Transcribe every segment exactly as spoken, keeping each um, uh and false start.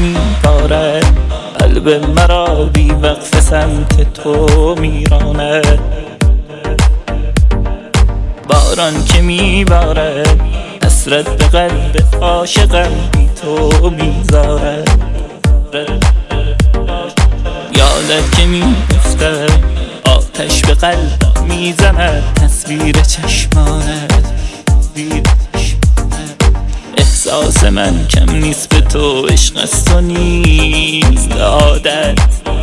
میبارد، قلب مرا بی وقف سمت تو میراند. باران که میبارد حسرت به قلب عاشقم بی تو میذارد. یادت که میفتد آتش به قلبم میزند، تصویر چشمانت احساس من کم نیست به تو، عشق از تو نیست عادت.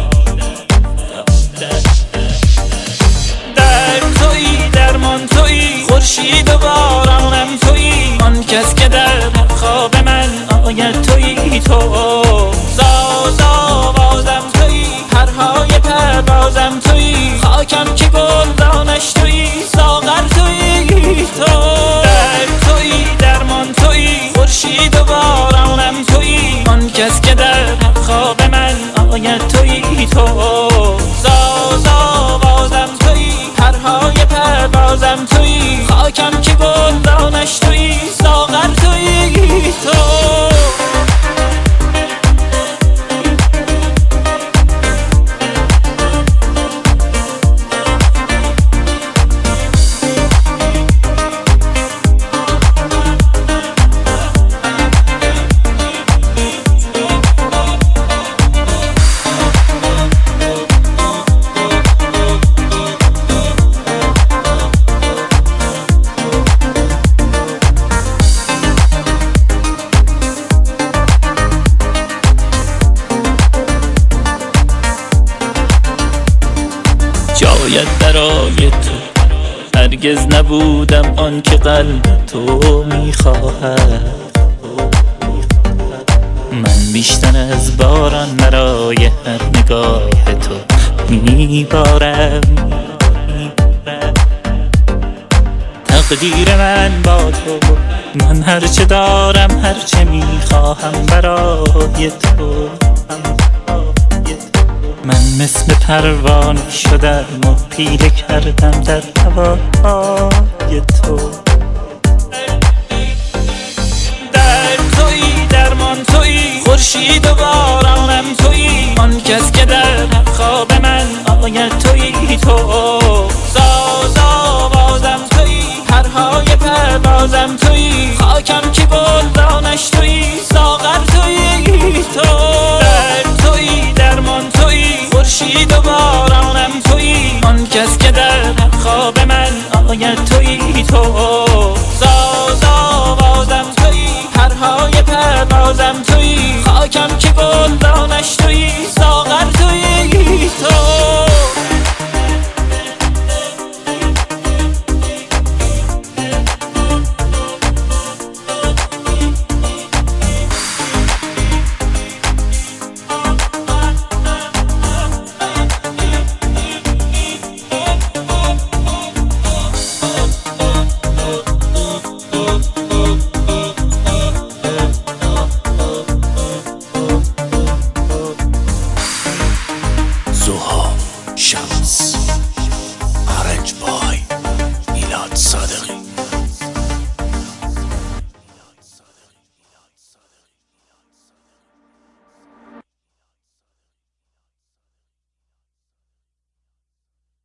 در تویی درمان تویی، خورشید و بارانم تویی، آن کس که در خواب من آید تویی. تو ساز آوازم تویی، پرهای پروازم تویی، خاکم که گلدانش تویی، ساغر تویی. تو در تویی درمان تویی، خورشید و بارانم تویی، آن کس که در خواب من آید تویی. تو ساز آوازم تویی، پرهای پروازم تویی، خاکم که گلدانش تویی، ساغر تویی. تو جایت برای تو هرگز نبودم، آن که قلب تو میخواهد. من بیشتر از باران برای هر نگاه تو میبارم. تقدیر من با تو، من هرچه دارم هرچه میخواهم برای تو. من مثل پروانه شدم و پیله کردم در هوای تو. در تویی درمان تویی، خورشید و بارانم تویی، آن کس که در خواب من آید تویی. تو ساز آوازم تویی، پرهای پروازم تویی،